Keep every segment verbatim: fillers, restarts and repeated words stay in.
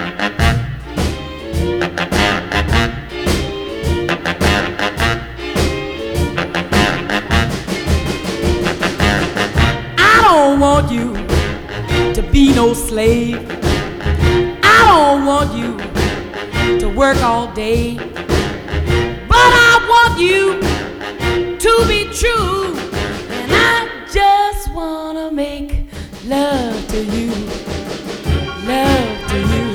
I don't want you to be no slave. I don't want you to work all day. But I want you to be true. And I just wanna make love to you. Love to you.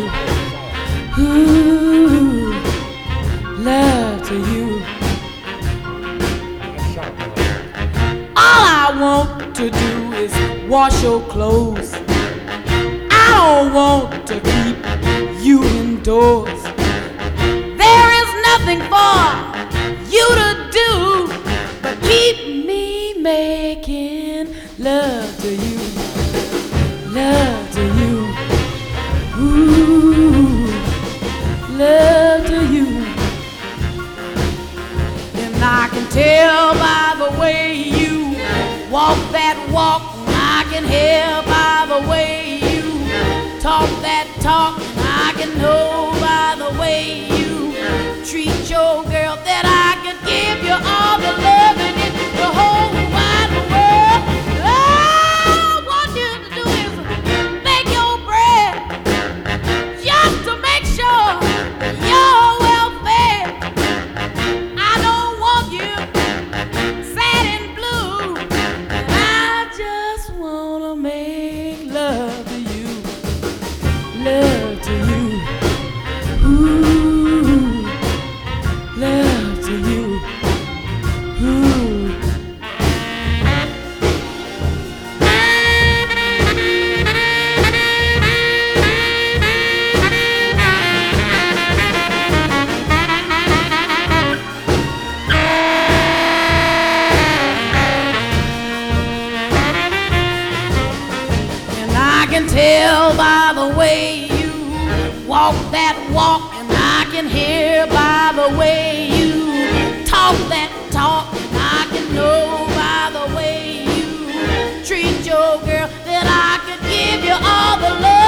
Ooh, love to you. All I want to do is wash your clothes. I don't want to keep you indoors. There is nothing for you to do but keep me making love to you. Love to you. Ooh, love to you. And I can tell by the way you walk that walk. I can hear by the way you talk that talk. I can know by the way you treat your girl that I could give you all the love in the whole wide world. All I want you to do is make your bread just to make sure you're well fed. I don't want you sad and blue. I just wanna make love to you. Love to you. Ooh, love to you. Ooh. And I can tell by the way you walk that walk, and I can hear by the way you talk that talk, and I can know by the way you treat your girl that I could give you all the love